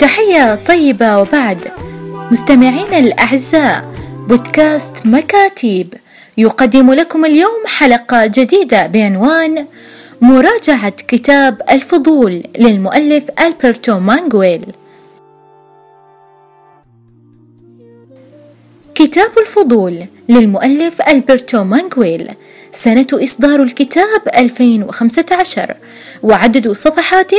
تحية طيبة. وبعد مستمعينا الأعزاء، بودكاست مكاتيب يقدم لكم اليوم حلقة جديدة بعنوان مراجعة كتاب الفضول للمؤلف ألبرتو مانغويل. كتاب الفضول للمؤلف ألبرتو مانغويل، سنة إصدار الكتاب 2015، وعدد صفحاته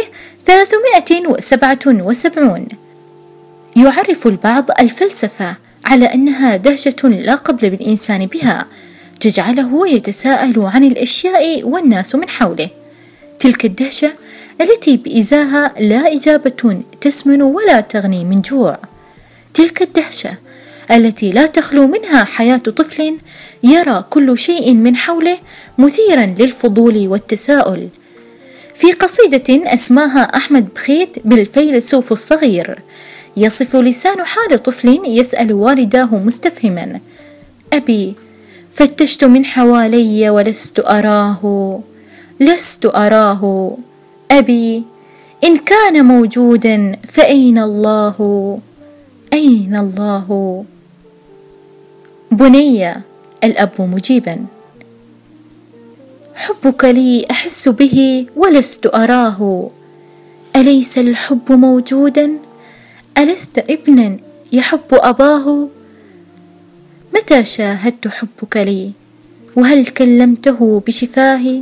377. يعرف البعض الفلسفة على أنها دهشة لا قبل بالإنسان بها، تجعله يتساءل عن الأشياء والناس من حوله. تلك الدهشة التي بإزاها لا إجابة تسمن ولا تغني من جوع. تلك الدهشة التي لا تخلو منها حياة طفل يرى كل شيء من حوله مثيرا للفضول والتساؤل. في قصيدة أسماها أحمد بخيت بالفيلسوف الصغير، يصف لسان حال طفل يسأل والداه مستفهما: أبي، فتشت من حوالي ولست أراه، لست أراه. أبي، إن كان موجودا فأين الله؟ أين الله؟ بني، الأب مجيبا: حبك لي أحس به ولست أراه، أليس الحب موجودا؟ ألست ابنا يحب أباه؟ متى شاهدت حبك لي؟ وهل كلمته بشفاهي؟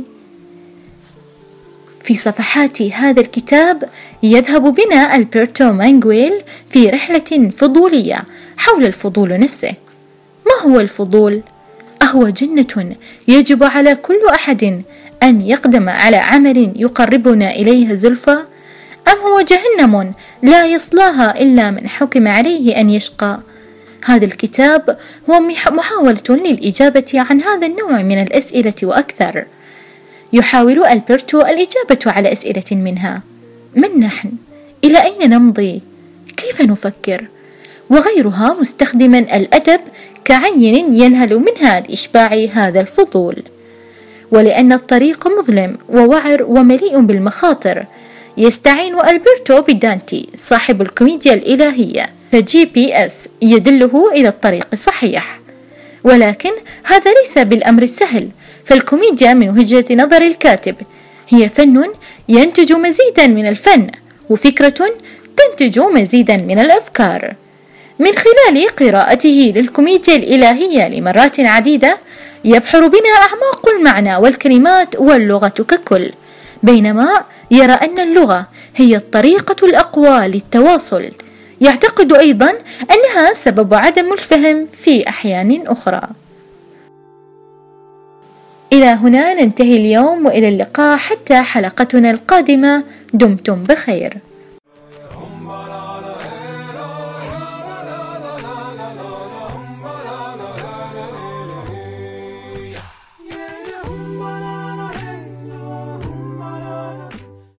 في صفحات هذا الكتاب يذهب بنا ألبرتو مانغويل في رحلة فضولية حول الفضول نفسه. ما هو الفضول؟ أهو جنة يجب على كل أحد أن يقدم على عمل يقربنا إليها زلفى، أم هو جهنم لا يصلاها إلا من حكم عليه أن يشقى؟ هذا الكتاب هو محاولة للإجابة عن هذا النوع من الأسئلة وأكثر. يحاول ألبرتو الإجابة على أسئلة منها: من نحن؟ إلى أين نمضي؟ كيف نفكر؟ وغيرها، مستخدما الأدب كعين ينهل منها لإشباع هذا الفضول. ولأن الطريق مظلم ووعر ومليء بالمخاطر، يستعين ألبرتو بدانتي صاحب الكوميديا الإلهية كGPS يدله إلى الطريق الصحيح. ولكن هذا ليس بالأمر السهل، فالكوميديا من وجهة نظر الكاتب هي فن ينتج مزيدا من الفن، وفكرة تنتج مزيدا من الأفكار. من خلال قراءته للكوميديا الإلهية لمرات عديدة، يبحر بنا أعماق المعنى والكلمات واللغة ككل، بينما يرى أن اللغة هي الطريقة الأقوى للتواصل. يعتقد أيضا أنها سبب عدم الفهم في أحيان أخرى. إلى هنا ننتهي اليوم، وإلى اللقاء حتى حلقتنا القادمة. دمتم بخير.